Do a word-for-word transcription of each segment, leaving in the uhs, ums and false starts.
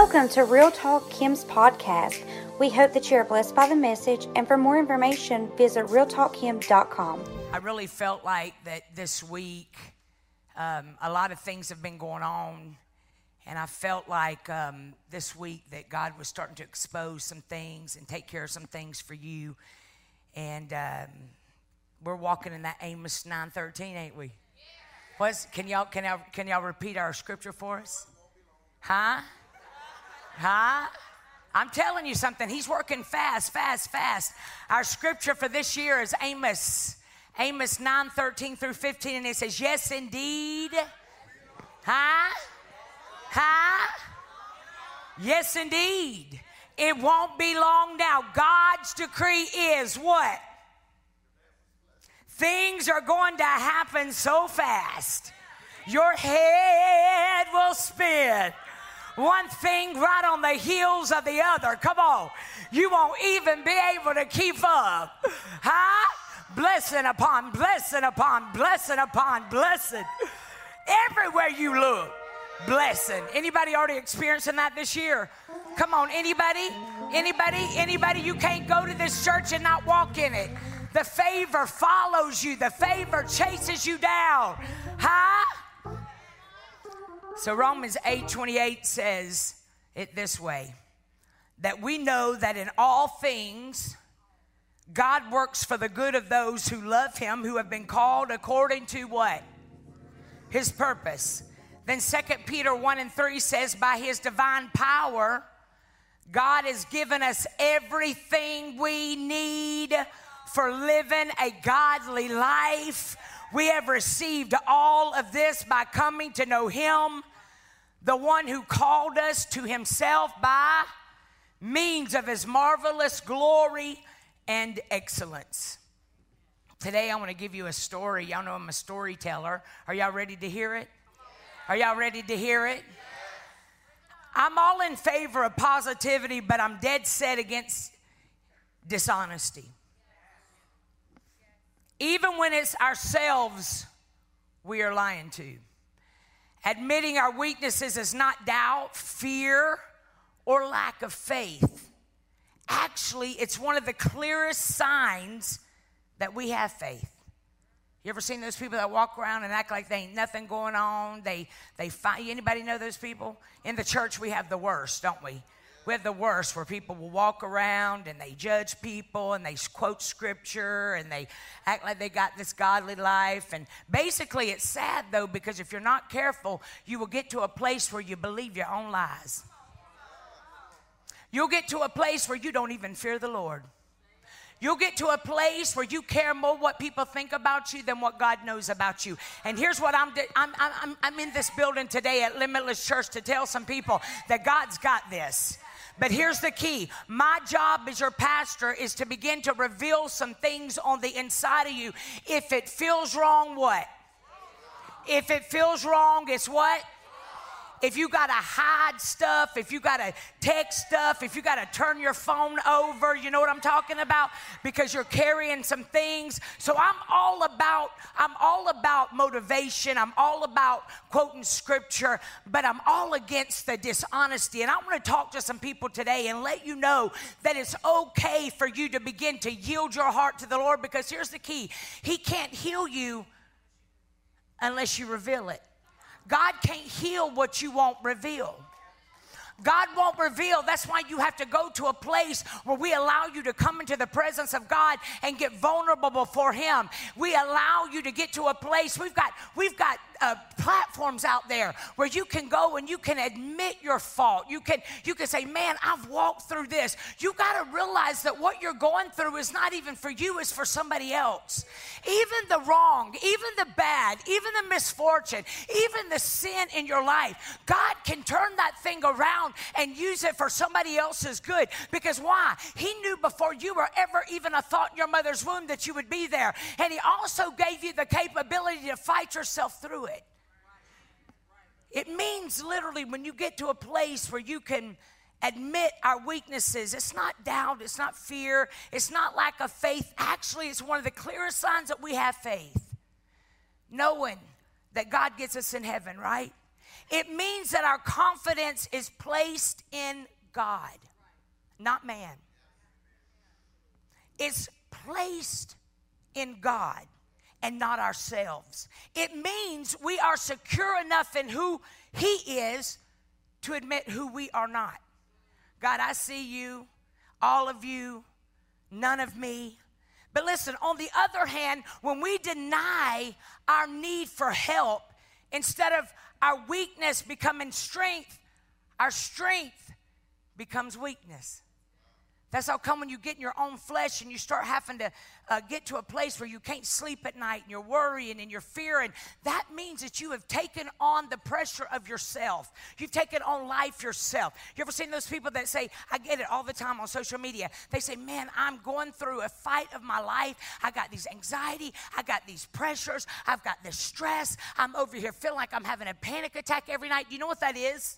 Welcome to Real Talk Kim's podcast. We hope that you are blessed by the message, and for more information, visit real talk kim dot com. I really felt like that this week, um, a lot of things have been going on, and I felt like um, this week that God was starting to expose some things and take care of some things for you. And um, we're walking in that Amos nine thirteen, ain't we? What's, can y'all can y'all can y'all repeat our scripture for us? Huh? Huh? I'm telling you something. He's working fast, fast, fast. Our scripture for this year is Amos. Amos nine thirteen through fifteen, and it says, yes, indeed. Huh? Huh? Yes, indeed. It won't be long now. God's decree is what? Things are going to happen so fast. Your head will spin. One thing right on the heels of the other. Come on. You won't even be able to keep up. Huh? Blessing upon blessing upon blessing upon blessing. Everywhere you look, blessing. Anybody already experiencing that this year? Come on, anybody? Anybody? Anybody? You can't go to this church and not walk in it. The favor follows you. The favor chases you down. Huh? So Romans eight twenty-eight says it this way, that we know that in all things God works for the good of those who love him, who have been called according to what? His purpose. Then Second Peter one and three says, by his divine power, God has given us everything we need for living a godly life. We have received all of this by coming to know him, the one who called us to himself by means of his marvelous glory and excellence. Today I want to give you a story. Y'all know I'm a storyteller. Are y'all ready to hear it? Are y'all ready to hear it? I'm all in favor of positivity, but I'm dead set against dishonesty. Even when it's ourselves we are lying to. Admitting our weaknesses is not doubt, fear, or lack of faith. Actually, it's one of the clearest signs that we have faith. You ever seen those people that walk around and act like they ain't nothing going on? They, they find, anybody know those people? In the church, we have the worst, don't we? We have the worst, where people will walk around and they judge people and they quote scripture and they act like they got this godly life. And basically, it's sad, though, because if you're not careful, you will get to a place where you believe your own lies. You'll get to a place where you don't even fear the Lord. You'll get to a place where you care more what people think about you than what God knows about you. And here's what I'm, I'm, I'm, I'm in this building today at Limitless Church to tell some people that God's got this. But here's the key. My job as your pastor is to begin to reveal some things on the inside of you. If it feels wrong, what? If it feels wrong, it's what? If you got to hide stuff, if you got to text stuff, if you got to turn your phone over, you know what I'm talking about? Because you're carrying some things. So I'm all about, I'm all about motivation. I'm all about quoting scripture, but I'm all against the dishonesty. And I want to talk to some people today and let you know that it's okay for you to begin to yield your heart to the Lord, because here's the key. He can't heal you unless you reveal it. God can't heal what you won't reveal. God won't reveal. That's why you have to go to a place where we allow you to come into the presence of God and get vulnerable before him. We allow you to get to a place. We've got, we've got uh, platforms out there where you can go and you can admit your fault. You can, you can say, man, I've walked through this. You got to realize that what you're going through is not even for you, it's for somebody else. Even the wrong, even the bad, even the misfortune, even the sin in your life, God can turn that thing around and use it for somebody else's good. Because why? He knew before you were ever even a thought in your mother's womb that you would be there. And he also gave you the capability to fight yourself through it. It means literally when you get to a place where you can admit our weaknesses, it's not doubt, it's not fear, it's not lack of faith. Actually, it's one of the clearest signs that we have faith. Knowing that God gets us in heaven, right? It means that our confidence is placed in God, not man. It's placed in God and not ourselves. It means we are secure enough in who He is to admit who we are not. God, I see you, all of you, none of me. But listen, on the other hand, when we deny our need for help, instead of our weakness becoming strength, our strength becomes weakness. That's how come when you get in your own flesh and you start having to uh, get to a place where you can't sleep at night and you're worrying and you're fearing, that means that you have taken on the pressure of yourself. You've taken on life yourself. You ever seen those people that say, I get it all the time on social media. They say, man, I'm going through a fight of my life. I got these anxiety. I got these pressures. I've got this stress. I'm over here feeling like I'm having a panic attack every night. Do you know what that is?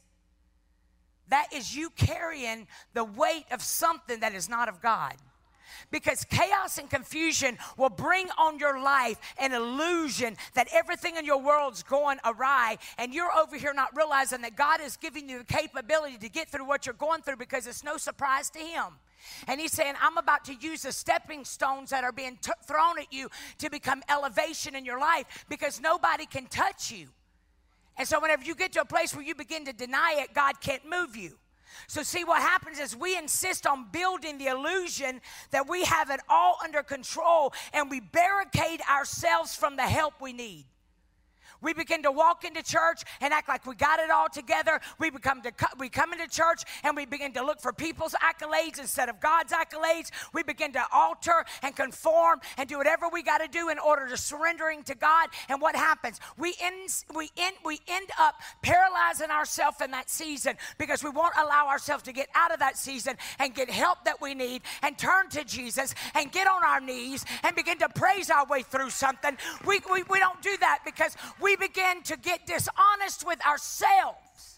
That is you carrying the weight of something that is not of God. Because chaos and confusion will bring on your life an illusion that everything in your world's going awry, and you're over here not realizing that God is giving you the capability to get through what you're going through because it's no surprise to Him. And He's saying, I'm about to use the stepping stones that are being t- thrown at you to become elevation in your life, because nobody can touch you. And so whenever you get to a place where you begin to deny it, God can't move you. So see, what happens is we insist on building the illusion that we have it all under control, and we barricade ourselves from the help we need. We begin to walk into church and act like we got it all together. We become to, we come into church and we begin to look for people's accolades instead of God's accolades. We begin to alter and conform and do whatever we got to do in order to surrendering to God. And what happens? We end, we end, we end up paralyzing ourselves in that season because we won't allow ourselves to get out of that season and get help that we need and turn to Jesus and get on our knees and begin to praise our way through something. We, we, we don't do that because we We begin to get dishonest with ourselves.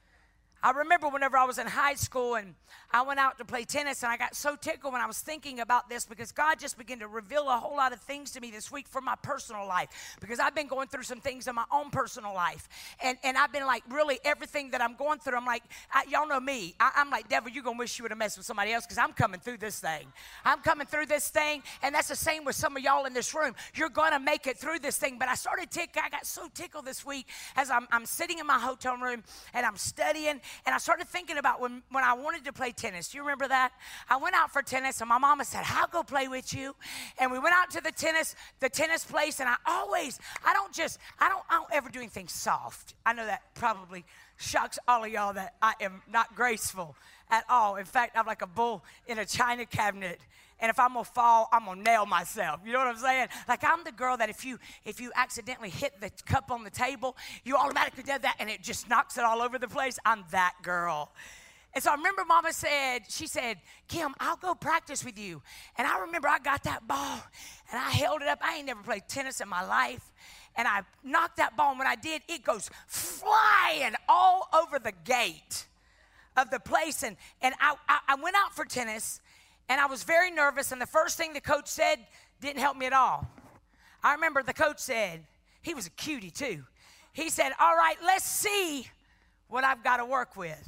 I remember whenever I was in high school and I went out to play tennis, and I got so tickled when I was thinking about this because God just began to reveal a whole lot of things to me this week for my personal life, because I've been going through some things in my own personal life, and, and I've been like, really everything that I'm going through, I'm like, I, y'all know me, I, I'm like, devil, you're going to wish you would have messed with somebody else, because I'm coming through this thing. I'm coming through this thing, and that's the same with some of y'all in this room. You're going to make it through this thing. But I started tickling, I got so tickled this week as I'm, I'm sitting in my hotel room, and I'm studying, and I started thinking about when, when I wanted to play tennis. Do you remember that? I went out for tennis, and my mama said, I'll go play with you. And we went out to the tennis, the tennis place, and I always, I don't just, I don't, I don't ever do anything soft. I know that probably shocks all of y'all that I am not graceful at all. In fact, I'm like a bull in a china cabinet. And if I'm gonna fall, I'm gonna nail myself. You know what I'm saying? Like, I'm the girl that if you if you accidentally hit the cup on the table, you automatically do that, and it just knocks it all over the place. I'm that girl. And so I remember Mama said, she said, Kim, I'll go practice with you. And I remember I got that ball, and I held it up. I ain't never played tennis in my life. And I knocked that ball, and when I did, it goes flying all over the gate of the place. And, and I, I, I went out for tennis, and I was very nervous, and the first thing the coach said didn't help me at all. I remember the coach said, he was a cutie too. He said, all right, let's see what I've got to work with.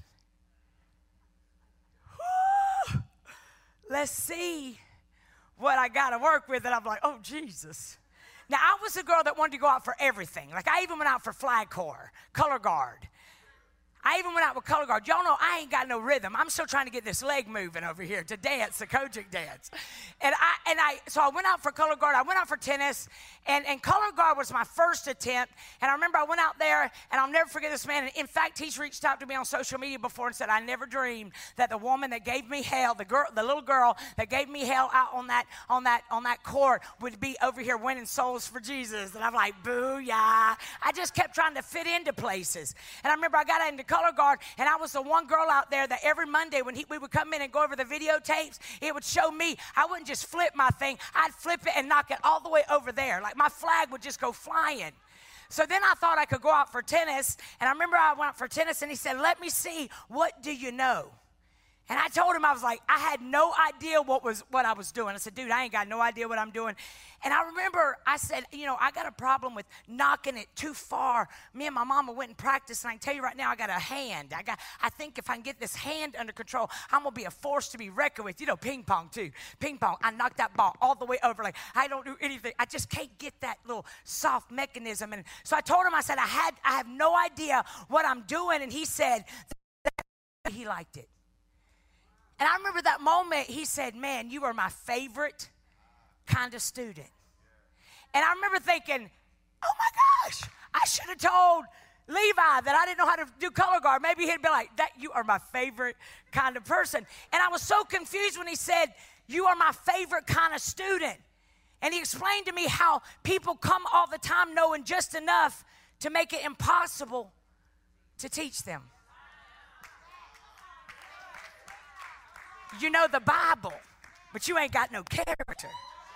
Woo! Let's see what I got to work with. And I'm like, oh, Jesus. Now, I was a girl that wanted to go out for everything. Like, I even went out for flag corps, color guard. I even went out with color guard. Y'all know I ain't got no rhythm. I'm still trying to get this leg moving over here to dance, the Kojic dance. And I and I so I went out for color guard. I went out for tennis, and, and color guard was my first attempt. And I remember I went out there, and I'll never forget this man. And in fact, he's reached out to me on social media before and said, I never dreamed that the woman that gave me hell, the girl, the little girl that gave me hell out on that on that on that court would be over here winning souls for Jesus. And I'm like, booyah. I just kept trying to fit into places. And I remember I got into color guard, and I was the one girl out there that every Monday when he, we would come in and go over the videotapes, it would show me. I wouldn't just flip my thing. I'd flip it and knock it all the way over there. Like, my flag would just go flying. So then I thought I could go out for tennis, and I remember I went out for tennis, and he said, let me see, what do you know? And I told him, I was like, I had no idea what was what I was doing. I said, dude, I ain't got no idea what I'm doing. And I remember I said, you know, I got a problem with knocking it too far. Me and my mama went and practiced, and I can tell you right now, I got a hand. I got. I think if I can get this hand under control, I'm going to be a force to be reckoned with. You know, ping pong, too. Ping pong. I knocked that ball all the way over. Like, I don't do anything. I just can't get that little soft mechanism. And so I told him, I said, I had, I have no idea what I'm doing. And he said that he liked it. And I remember that moment, he said, man, you are my favorite kind of student. And I remember thinking, oh my gosh, I should have told Levi that I didn't know how to do color guard. Maybe he'd be like, that you are my favorite kind of person. And I was so confused when he said, you are my favorite kind of student. And he explained to me how people come all the time knowing just enough to make it impossible to teach them. You know the Bible, but you ain't got no character.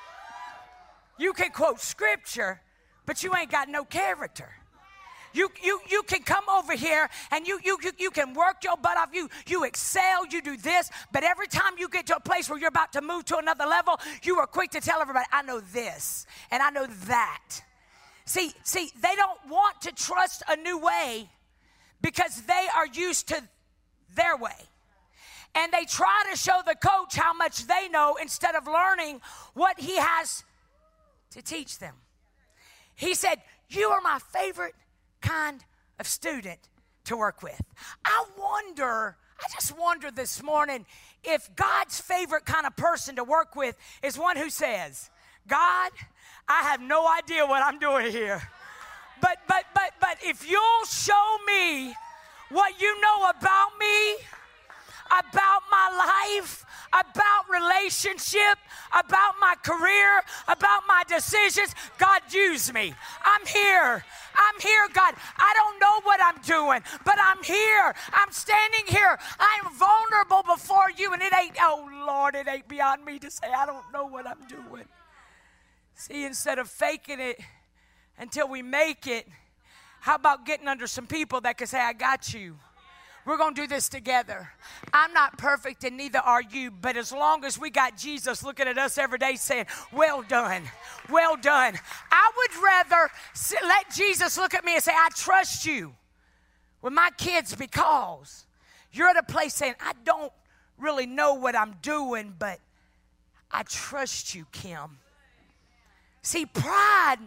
You can quote scripture, but you ain't got no character. You you you can come over here and you you you, you can work your butt off. You you excel, you do this, but every time you get to a place where you're about to move to another level, you are quick to tell everybody, I know this and I know that. See, see, they don't want to trust a new way because they are used to their way. And they try to show the coach how much they know instead of learning what he has to teach them. He said, you are my favorite kind of student to work with. I wonder, I just wonder this morning if God's favorite kind of person to work with is one who says, God, I have no idea what I'm doing here. But, but, but, but if you'll show me what you know about me, about my life, about relationship, about my career, about my decisions, God, use me. I'm here. I'm here, God. I don't know what I'm doing, but I'm here. I'm standing here. I'm vulnerable before you, and it ain't, oh, Lord, it ain't beyond me to say I don't know what I'm doing. See, instead of faking it until we make it, how about getting under some people that can say, I got you. We're going to do this together. I'm not perfect and neither are you, but as long as we got Jesus looking at us every day saying, well done, well done. I would rather let Jesus look at me and say, I trust you with my kids because you're at a place saying, I don't really know what I'm doing, but I trust you, Kim. See, pride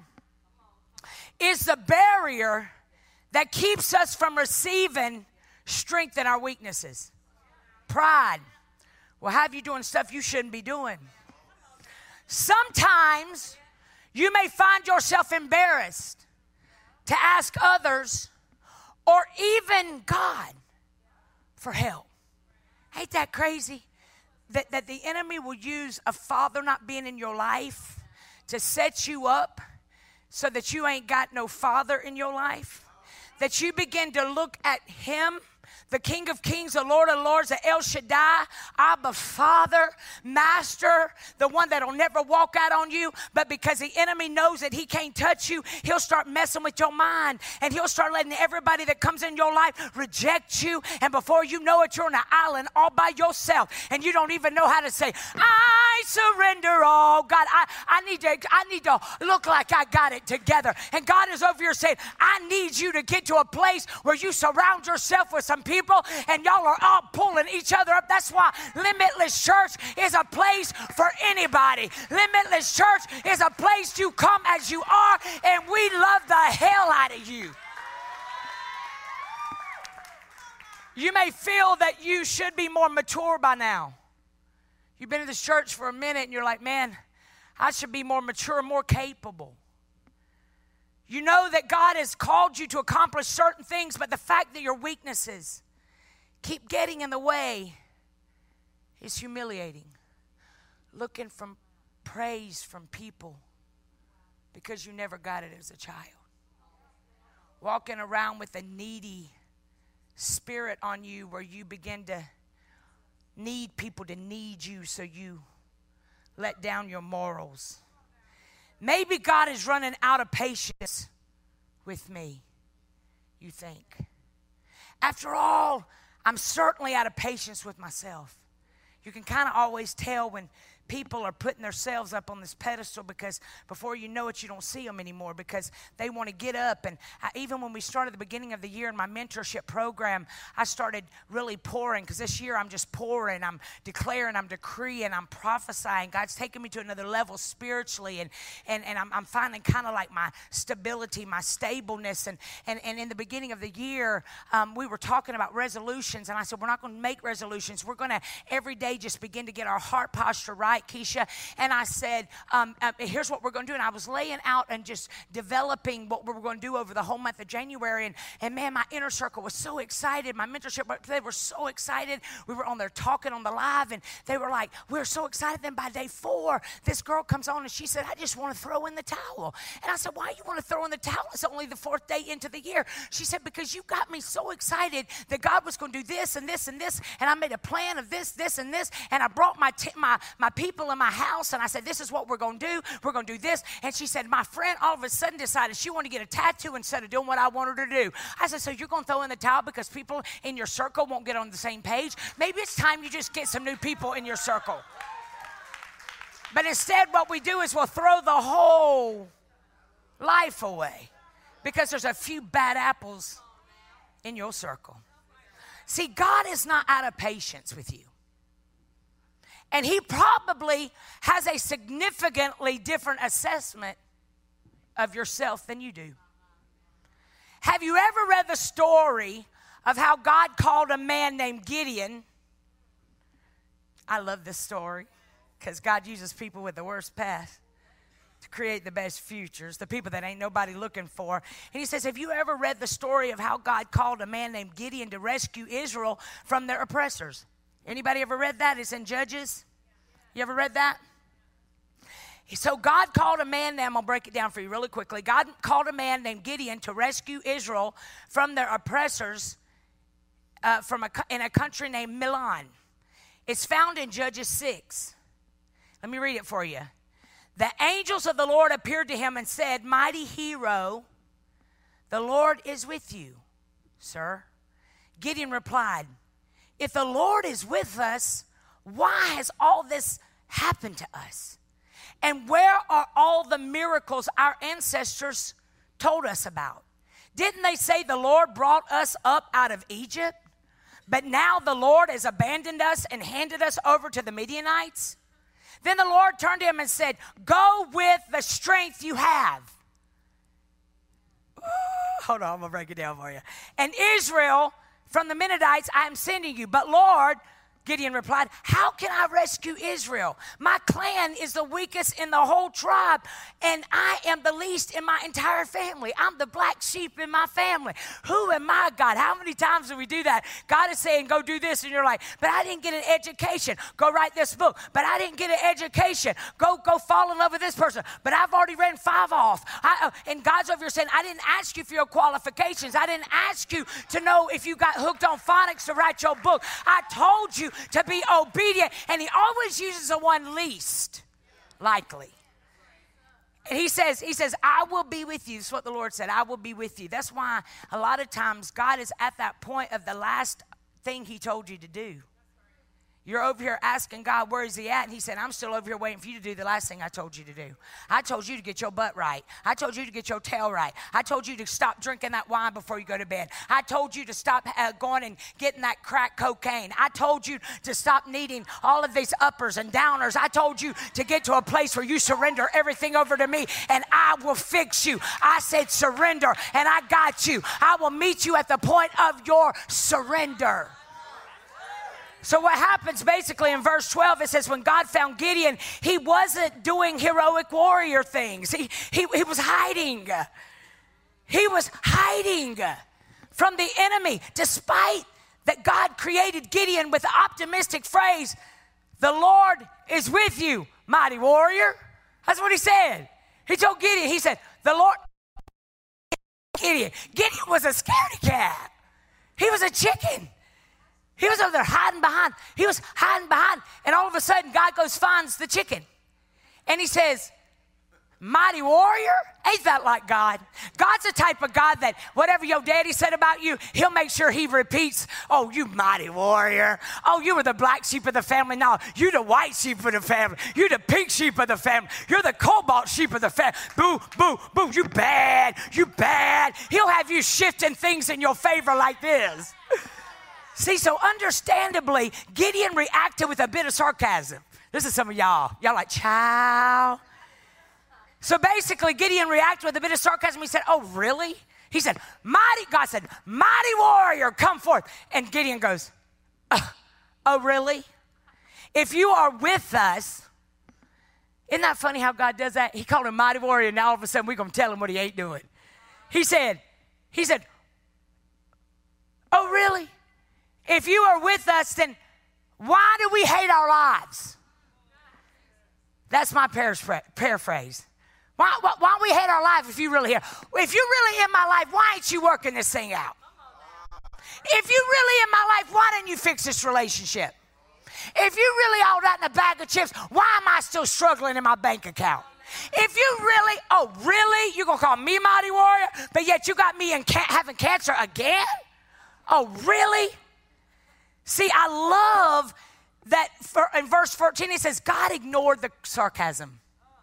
is the barrier that keeps us from receiving strength in our weaknesses. Pride will have you doing stuff you shouldn't be doing. Sometimes you may find yourself embarrassed to ask others or even God for help. Ain't that crazy? That, that the enemy will use a father not being in your life to set you up so that you ain't got no father in your life. That you begin to look at him, the King of Kings, the Lord of Lords, the El Shaddai, Abba, Father, Master, the one that'll never walk out on you, but because the enemy knows that he can't touch you, he'll start messing with your mind, and he'll start letting everybody that comes in your life reject you, and before you know it, you're on an island all by yourself, and you don't even know how to say, I surrender all. God, I, I, need to, I need to look like I got it together, and God is over here saying, I need you to get to a place where you surround yourself with some people and y'all are all pulling each other up. That's why Limitless Church is a place for anybody. Limitless Church is a place you come as you are, and we love the hell out of you. You may feel that you should be more mature by now. You've been in this church for a minute and you're like, man, I should be more mature, more capable. You know that God has called you to accomplish certain things, but the fact that your weaknesses keep getting in the way is humiliating. Looking for praise from people because you never got it as a child. Walking around with a needy spirit on you where you begin to need people to need you, so you let down your morals. Maybe God is running out of patience with me, you think. After all I'm certainly out of patience with myself. You can kind of always tell when people are putting themselves up on this pedestal, because before you know it, you don't see them anymore because they want to get up. And I, even when we started the beginning of the year in my mentorship program, I started really pouring, because this year I'm just pouring, I'm declaring, I'm decreeing, I'm prophesying. God's taking me to another level spiritually, and and, and I'm, I'm finding kind of like my stability, my stableness. And, and, and in the beginning of the year, um, we were talking about resolutions, and I said, we're not going to make resolutions. We're going to every day just begin to get our heart posture right, Keisha. And I said, um, uh, here's what we're going to do. And I was laying out and just developing what we were going to do over the whole month of January. And, and man, my inner circle was so excited. My mentorship, they were so excited. We were on there talking on the live, and they were like, we're so excited. Then by day four, this girl comes on and she said, I just want to throw in the towel. And I said, why you want to throw in the towel? It's only the fourth day into the year. She said, because you got me so excited that God was going to do this and this and this. And I made a plan of this, this, and this. And I brought my, t- my, my people in my house, and I said, this is what we're going to do. We're going to do this. And she said, my friend all of a sudden decided she wanted to get a tattoo instead of doing what I wanted her to do. I said, so you're going to throw in the towel because people in your circle won't get on the same page? Maybe it's time you just get some new people in your circle. But instead, what we do is we'll throw the whole life away because there's a few bad apples in your circle. See, God is not out of patience with you. And he probably has a significantly different assessment of yourself than you do. Have you ever read the story of how God called a man named Gideon? I love this story because God uses people with the worst past to create the best futures, the people that ain't nobody looking for. And he says, have you ever read the story of how God called a man named Gideon to rescue Israel from their oppressors? Anybody ever read that? It's in Judges. You ever read that? So God called a man, now I'm going to break it down for you really quickly. God called a man named Gideon to rescue Israel from their oppressors uh, from a, in a country named Milan. It's found in Judges six. Let me read it for you. The angels of the Lord appeared to him and said, mighty hero, the Lord is with you, sir. Gideon replied, if the Lord is with us, why has all this happened to us? And where are all the miracles our ancestors told us about? Didn't they say the Lord brought us up out of Egypt? But now the Lord has abandoned us and handed us over to the Midianites? Then the Lord turned to him and said, go with the strength you have. Ooh, hold on, I'm going to break it down for you. And Israel, from the Midianites, I am sending you. But Lord, Gideon replied, how can I rescue Israel? My clan is the weakest in the whole tribe, and I am the least in my entire family. I'm the black sheep in my family. Who am I, God? How many times do we do that? God is saying, go do this, and you're like, but I didn't get an education. Go write this book. But I didn't get an education. Go go fall in love with this person. But I've already ran five off. I, uh, and God's over here saying, I didn't ask you for your qualifications. I didn't ask you to know if you got hooked on phonics to write your book. I told you to be obedient, and he always uses the one least likely. And he says, he says, I will be with you. That's what the Lord said. I will be with you. That's why a lot of times God is at that point of the last thing he told you to do. You're over here asking God, where is he at? And he said, I'm still over here waiting for you to do the last thing I told you to do. I told you to get your butt right. I told you to get your tail right. I told you to stop drinking that wine before you go to bed. I told you to stop uh, going and getting that crack cocaine. I told you to stop needing all of these uppers and downers. I told you to get to a place where you surrender everything over to me, and I will fix you. I said surrender, and I got you. I will meet you at the point of your surrender. So what happens basically in verse twelve, it says when God found Gideon, he wasn't doing heroic warrior things. He, he, he was hiding. He was hiding from the enemy, despite that God created Gideon with the optimistic phrase, the Lord is with you, mighty warrior. That's what he said. He told Gideon, he said, the Lord, Gideon. Gideon was a scaredy cat. He was a chicken. He was over there hiding behind. He was hiding behind. And all of a sudden, God goes, finds the chicken. And he says, Mighty warrior? Ain't that like God? God's the type of God that whatever your daddy said about you, he'll make sure he repeats. Oh, you mighty warrior. Oh, you were the black sheep of the family. No, you the white sheep of the family. You the pink sheep of the family. You're the cobalt sheep of the family. Boo, boo, boo. You bad. You bad. He'll have you shifting things in your favor like this. See, so understandably, Gideon reacted with a bit of sarcasm. This is some of y'all. Y'all like, child. So basically, Gideon reacted with a bit of sarcasm. He said, oh, really? He said, mighty, God said, mighty warrior, come forth. And Gideon goes, oh, oh, really? If you are with us, isn't that funny how God does that? He called him mighty warrior, and now all of a sudden we're going to tell him what he ain't doing. He said, he said, oh, really? If you are with us, then why do we hate our lives? That's my paraphrase. Why, why, why we hate our life if you really here? If you're really in my life, why ain't you working this thing out? If you're really in my life, why didn't you fix this relationship? If you're really all that in a bag of chips, why am I still struggling in my bank account? If you really, oh, really? You're going to call me mighty warrior, but yet you got me in ca- having cancer again? Oh, really? See, I love that for, in verse fourteen, it says, God ignored the sarcasm.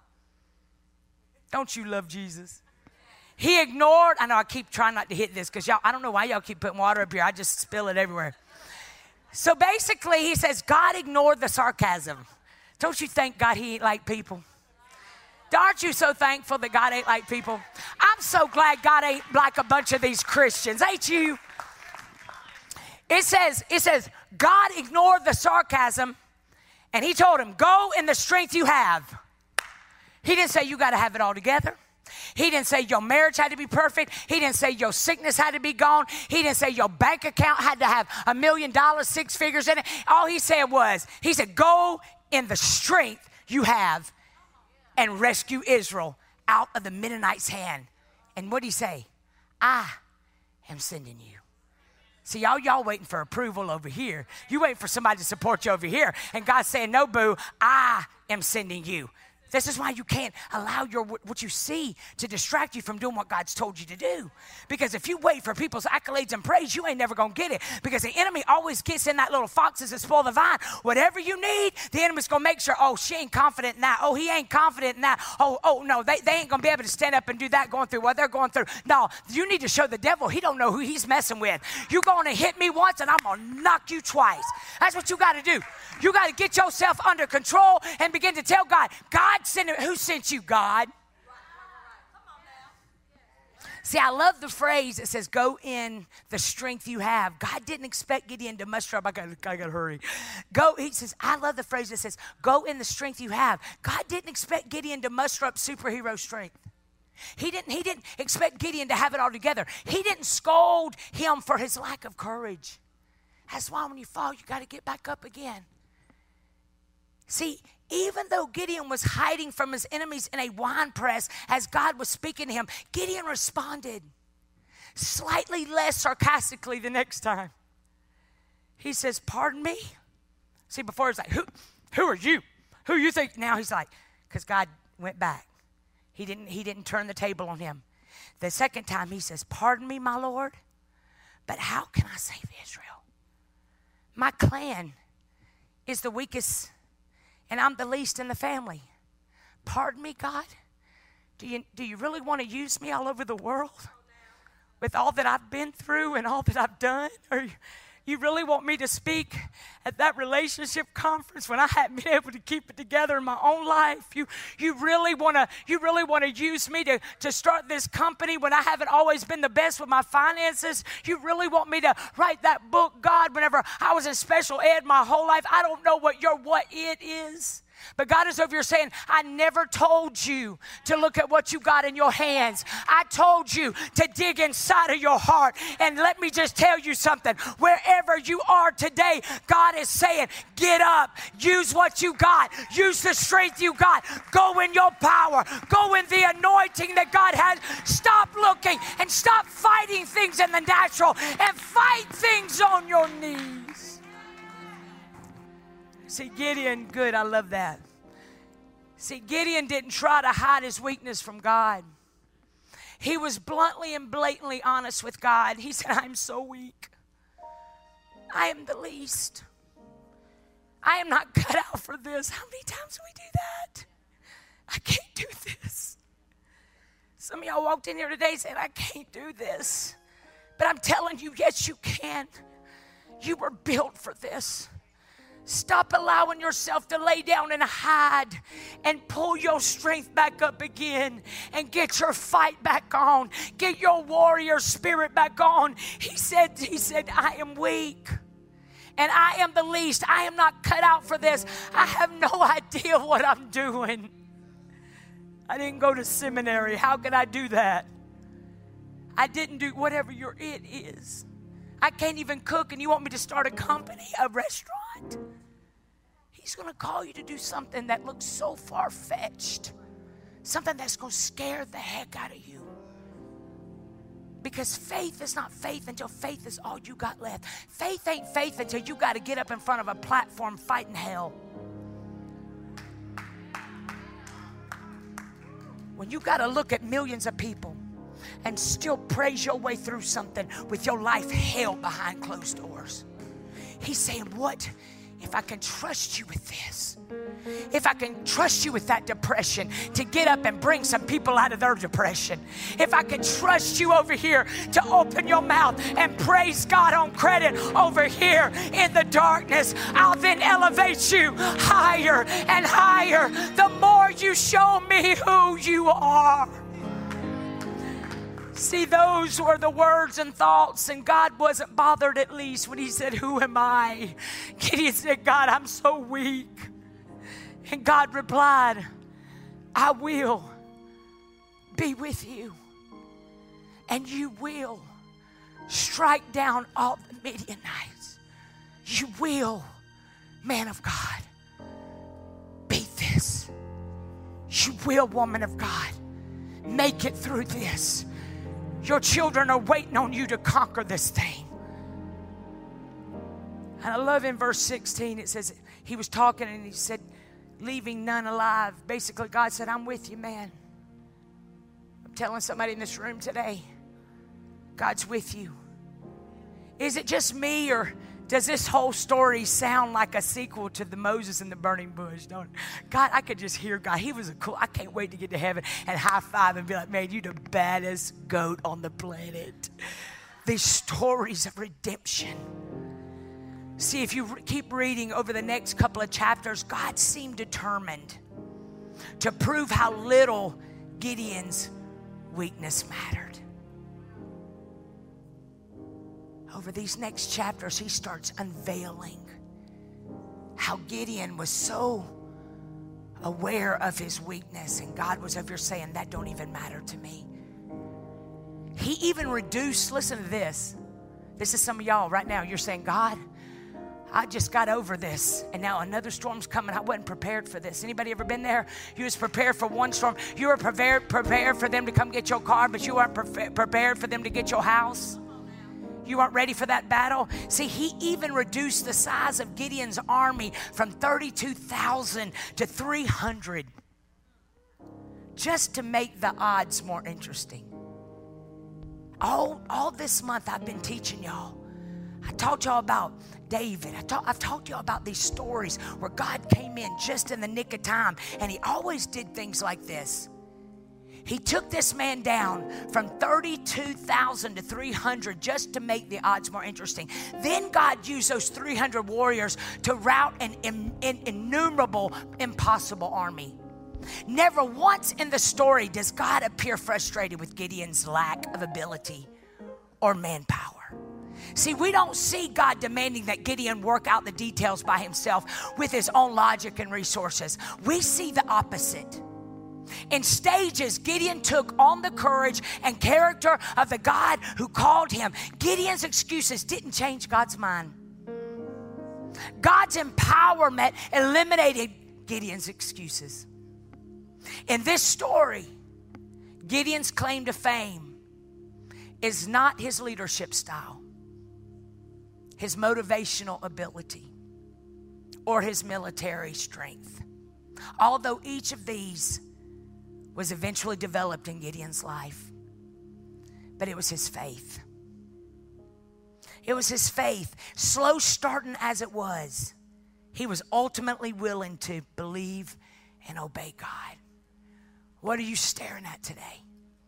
Don't you love Jesus? He ignored, I know I keep trying not to hit this because y'all, I don't know why y'all keep putting water up here. I just spill it everywhere. So basically, he says, God ignored the sarcasm. Don't you thank God he ain't like people? Aren't you so thankful that God ain't like people? I'm so glad God ain't like a bunch of these Christians, ain't you? It says, it says, God ignored the sarcasm, and he told him, go in the strength you have. He didn't say you got to have it all together. He didn't say your marriage had to be perfect. He didn't say your sickness had to be gone. He didn't say your bank account had to have a million dollars, six figures in it. All he said was, he said, go in the strength you have and rescue Israel out of the Midianites' hand. And what did he say? I am sending you. See, y'all, y'all waiting for approval over here. You waiting for somebody to support you over here. And God's saying, no, boo, I am sending you. This is why you can't allow your what you see to distract you from doing what God's told you to do. Because if you wait for people's accolades and praise, you ain't never going to get it. Because the enemy always gets in that little foxes that spoil the vine. Whatever you need, the enemy's going to make sure, oh, she ain't confident in that. Oh, he ain't confident in that. Oh, oh no, they, they ain't going to be able to stand up and do that going through what they're going through. No, you need to show the devil he don't know who he's messing with. You're going to hit me once and I'm going to knock you twice. That's what you got to do. You got to get yourself under control and begin to tell God, God, sent it. Who sent you, God? See, I love the phrase that says, go in the strength you have. God didn't expect Gideon to muster up. I got I to hurry. Go, he says, I love the phrase that says, go in the strength you have. God didn't expect Gideon to muster up superhero strength. He didn't, he didn't expect Gideon to have it all together. He didn't scold him for his lack of courage. That's why when you fall, you got to get back up again. See, even though Gideon was hiding from his enemies in a wine press as God was speaking to him, Gideon responded slightly less sarcastically the next time. He says, pardon me? See, before he's like, who, who are you? Who you think? Now he's like, because God went back. He didn't, he didn't turn the table on him. The second time he says, pardon me, my Lord, but how can I save Israel? My clan is the weakest and I'm the least in the family. Pardon me, God? Do you, do you really want to use me all over the world with all that I've been through and all that I've done? Or you, you really want me to speak at that relationship conference when I haven't been able to keep it together in my own life? You, you really want to you really want to use me to, to start this company when I haven't always been the best with my finances? You really want me to write that book, God, whenever I was in special ed my whole life? I don't know what your what it is. But God is over here saying, I never told you to look at what you got in your hands. I told you to dig inside of your heart. And let me just tell you something. Wherever you are today, God is saying, get up. Use what you got. Use the strength you got. Go in your power. Go in the anointing that God has. Stop looking and stop fighting things in the natural and fight things on your knees. See, Gideon, good, I love that. See, Gideon didn't try to hide his weakness from God. He was bluntly and blatantly honest with God. He said, I'm so weak. I am the least. I am not cut out for this. How many times do we do that? I can't do this. Some of y'all walked in here today saying, I can't do this. But I'm telling you, yes, you can. You were built for this. Stop allowing yourself to lay down and hide and pull your strength back up again and get your fight back on. Get your warrior spirit back on. He said, he said, I am weak and I am the least. I am not cut out for this. I have no idea what I'm doing. I didn't go to seminary. How could I do that? I didn't do whatever your it is. I can't even cook, and you want me to start a company, a restaurant? He's going to call you to do something that looks so far-fetched, something that's going to scare the heck out of you. Because faith is not faith until faith is all you got left. Faith ain't faith until you got to get up in front of a platform fighting hell. When you got to look at millions of people and still praise your way through something with your life held behind closed doors. He's saying, what if I can trust you with this? If I can trust you with that depression to get up and bring some people out of their depression. If I can trust you over here to open your mouth and praise God on credit over here in the darkness, I'll then elevate you higher and higher the more you show me who you are. See, those were the words and thoughts, and God wasn't bothered at least when he said, who am I? Gideon said, God, I'm so weak. And God replied, I will be with you, and you will strike down all the Midianites. You will, man of God, beat this. You will, woman of God, make it through this. Your children are waiting on you to conquer this thing. And I love in verse sixteen, it says, he was talking and he said, leaving none alive. Basically, God said, I'm with you, man. I'm telling somebody in this room today, God's with you. Is it just me, or does this whole story sound like a sequel to the Moses and the burning bush? Don't God, I could just hear God. He was a cool, I can't wait to get to heaven and high five and be like, man, you the baddest goat on the planet. These stories of redemption. See, if you re- keep reading over the next couple of chapters, God seemed determined to prove how little Gideon's weakness mattered. Over these next chapters, he starts unveiling how Gideon was so aware of his weakness, and God was over here saying, that don't even matter to me. He even reduced, listen to this. This is some of y'all right now. You're saying, God, I just got over this, and now another storm's coming. I wasn't prepared for this. Anybody ever been there? You was prepared for one storm. You were prepared, prepared for them to come get your car, but you weren't pre- prepared for them to get your house. You aren't ready for that battle. See, he even reduced the size of Gideon's army from thirty-two thousand to three hundred just to make the odds more interesting. All, all this month I've been teaching y'all. I taught y'all about David. I taught, I've talked to y'all about these stories where God came in just in the nick of time, and he always did things like this. He took this man down from thirty-two thousand to three hundred just to make the odds more interesting. Then God used those three hundred warriors to rout an, in, an innumerable, impossible army. Never once in the story does God appear frustrated with Gideon's lack of ability or manpower. See, we don't see God demanding that Gideon work out the details by himself with his own logic and resources. We see the opposite. In stages, Gideon took on the courage and character of the God who called him. Gideon's excuses didn't change God's mind. God's empowerment eliminated Gideon's excuses. In this story, Gideon's claim to fame is not his leadership style, his motivational ability, or his military strength. Although each of these was eventually developed in Gideon's life, but it was his faith. It was his faith, slow starting as it was. He was ultimately willing to believe and obey God. What are you staring at today?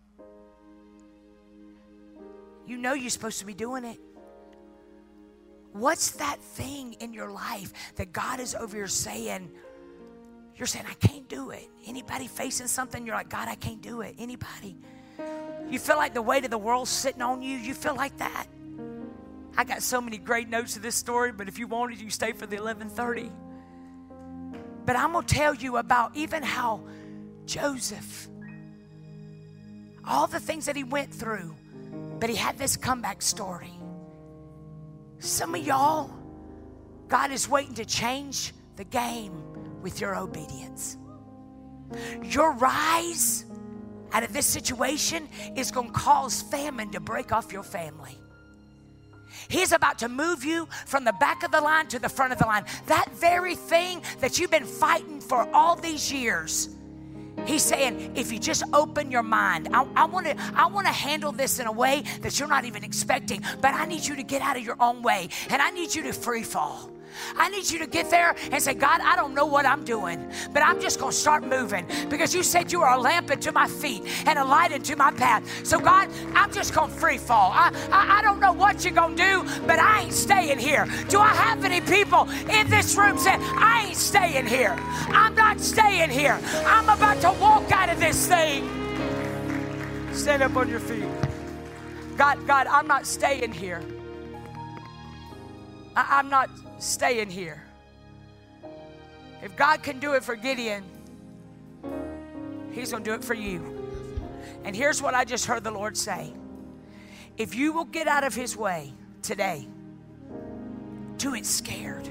You know you're supposed to be doing it. What's that thing in your life that God is over here saying, you're saying, I can't do it. Anybody facing something, you're like, God, I can't do it. Anybody? You feel like the weight of the world's sitting on you. You feel like that. I got so many great notes to this story, but if you wanted, you can stay for the eleven thirty. But I'm going to tell you about even how Joseph, all the things that he went through, but he had this comeback story. Some of y'all, God is waiting to change the game with your obedience. Your rise out of this situation is going to cause famine to break off your family. He's about to move you from the back of the line to the front of the line. That very thing that you've been fighting for all these years. He's saying, if you just open your mind, I, I want to I want to handle this in a way that you're not even expecting, but I need you to get out of your own way, and I need you to free fall. I need you to get there and say, God, I don't know what I'm doing, but I'm just going to start moving because you said you are a lamp unto my feet and a light unto my path. So, God, I'm just going to free fall. I, I, I don't know what you're going to do, but I ain't staying here. Do I have any people in this room saying, I ain't staying here? I'm not staying here. I'm about to walk out of this thing. Stand up on your feet. God, God, I'm not staying here. I, I'm not staying here. If God can do it for Gideon, he's going to do it for you. And here's what I just heard the Lord say. If you will get out of his way today, do it scared.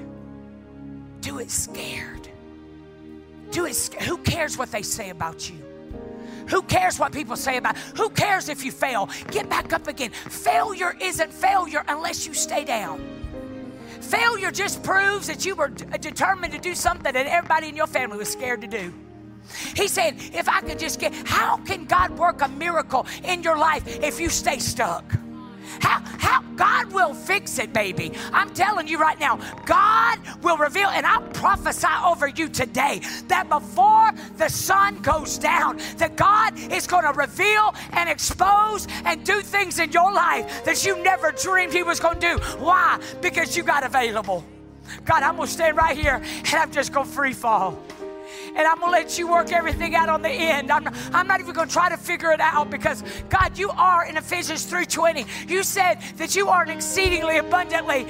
Do it scared. Do it scared. Who cares what they say about you? Who cares what people say about? Who cares if you fail? Get back up again. Failure isn't failure unless you stay down. Failure just proves that you were determined to do something that everybody in your family was scared to do. He's saying, if I could just get, how can God work a miracle in your life if you stay stuck? How, how, God will fix it, baby. I'm telling you right now, God will reveal, and I prophesy over you today that before the sun goes down, that God is going to reveal and expose and do things in your life that you never dreamed he was going to do. Why? Because you got available. God, I'm going to stand right here and I'm just going to free fall. And I'm going to let you work everything out on the end. I'm not, I'm not even going to try to figure it out because, God, you are in Ephesians three twenty. You said that you are exceedingly abundantly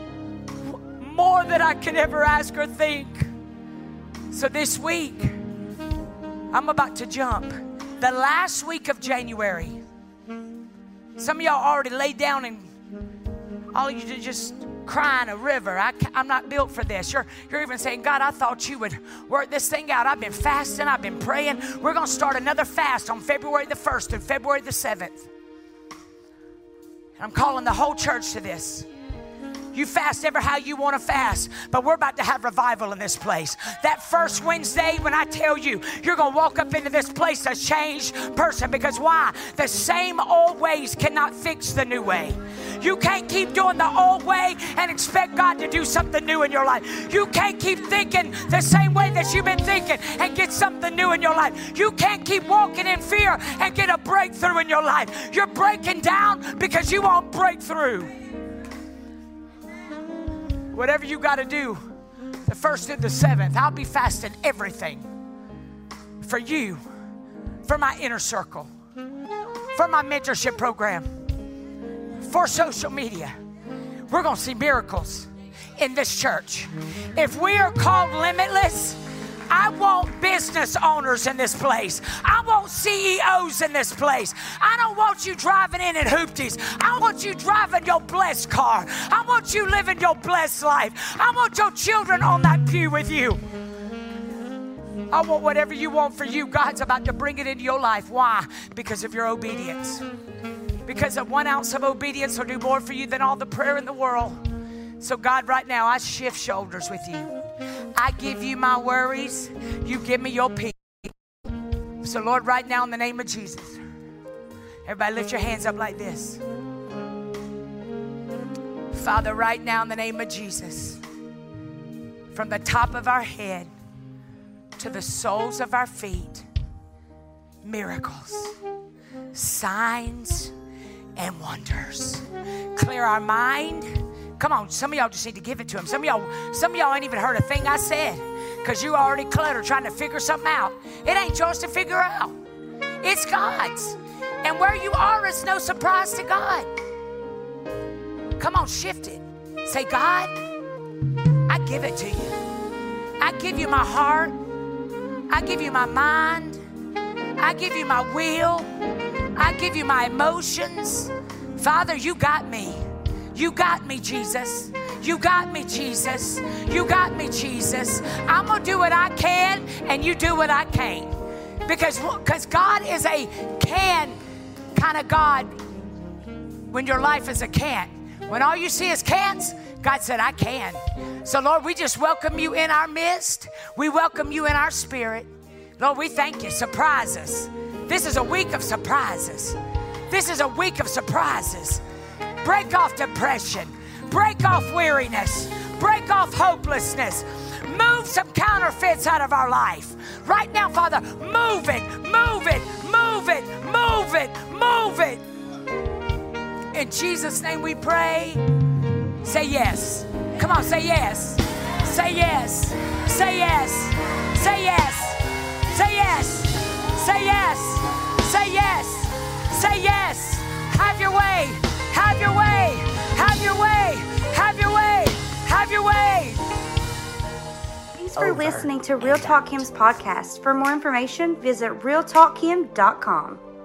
more than I could ever ask or think. So this week, I'm about to jump. The last week of January. Some of y'all already laid down and all you did just crying a river. I, I'm not built for this. You're, you're even saying, God, I thought you would work this thing out. I've been fasting. I've been praying. We're going to start another fast on February the first through February the seventh. And I'm calling the whole church to this. You fast ever how you want to fast, but we're about to have revival in this place. That first Wednesday, when I tell you, you're going to walk up into this place a changed person. Because why? The same old ways cannot fix the new way. You can't keep doing the old way and expect God to do something new in your life. You can't keep thinking the same way that you've been thinking and get something new in your life. You can't keep walking in fear and get a breakthrough in your life. You're breaking down because you won't break through. Whatever you got to do, the first and the seventh, I'll be fasting everything for you, for my inner circle, for my mentorship program, for social media. We're going to see miracles in this church. If we are called limitless, I want business owners in this place. I want C E Os in this place. I don't want you driving in in hoopties. I want you driving your blessed car. I want you living your blessed life. I want your children on that pew with you. I want whatever you want for you. God's about to bring it into your life. Why? Because of your obedience. Because of one ounce of obedience will do more for you than all the prayer in the world. So God, right now, I shift shoulders with you. I give you my worries. You give me your peace. So, Lord, right now in the name of Jesus, everybody lift your hands up like this. Father, right now in the name of Jesus, from the top of our head to the soles of our feet, miracles, signs, and wonders. Clear our mind. Come on, some of y'all just need to give it to him. Some of y'all, some of y'all ain't even heard a thing I said because you already cluttered trying to figure something out. It ain't yours to figure out. It's God's. And where you are is no surprise to God. Come on, shift it. Say, God, I give it to you. I give you my heart. I give you my mind. I give you my will. I give you my emotions. Father, you got me. You got me, Jesus. You got me, Jesus. You got me, Jesus. I'm going to do what I can, and you do what I can't. Because, because God is a can kind of God when your life is a can't. When all you see is can'ts, God said, I can. So, Lord, we just welcome you in our midst. We welcome you in our spirit. Lord, we thank you. Surprise us. This is a week of surprises. This is a week of surprises. Break off depression. Break off weariness. Break off hopelessness. Move some counterfeits out of our life. Right now, Father, move it, move it, move it, move it, move it. In Jesus' name we pray. Say yes. Come on, say yes. Say yes. Say yes. Say yes. Say yes. Say yes. Say yes. Say yes. Have your way. Have your way. Have your way. Have your way. Have your way. Thanks for listening to Real Talk Kim's podcast. For more information, visit real talk kim dot com.